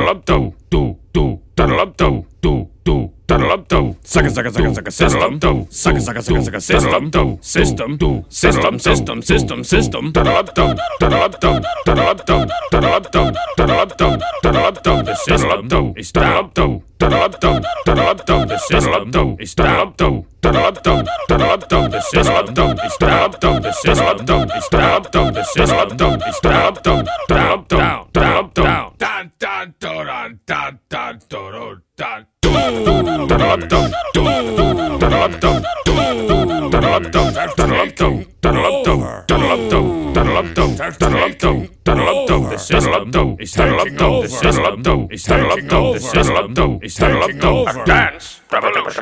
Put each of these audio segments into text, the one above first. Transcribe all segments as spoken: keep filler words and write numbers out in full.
do do do do do do do sucker sucker sucker sucker system do sucker sucker sucker sucker system do system do system system system system do do do do do do do the system do is down do do do do the system do is down do do do do the system do is down do the system do is down do the system do is down do down down down down down down down down down down down the system do is taking over. The system do is taking over. The system do is taking over. Dance revolution.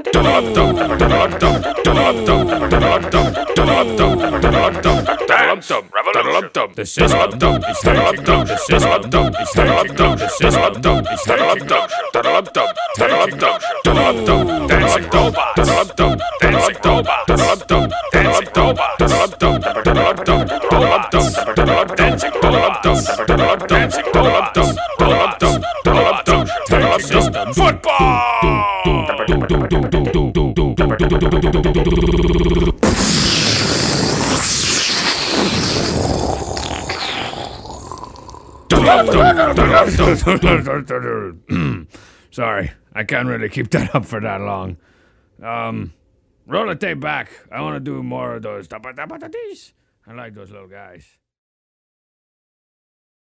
Dance revolution. The system do is taking over. The system do is taking over. The system do is taking over. Dancing robot. Dancing robot. Dancing robot. Dancing robots. Dancing robots. Robots. System football. Sorry, I can't really keep that up for that long. Um, roll the tape back. I want to do more of those. I like those little guys.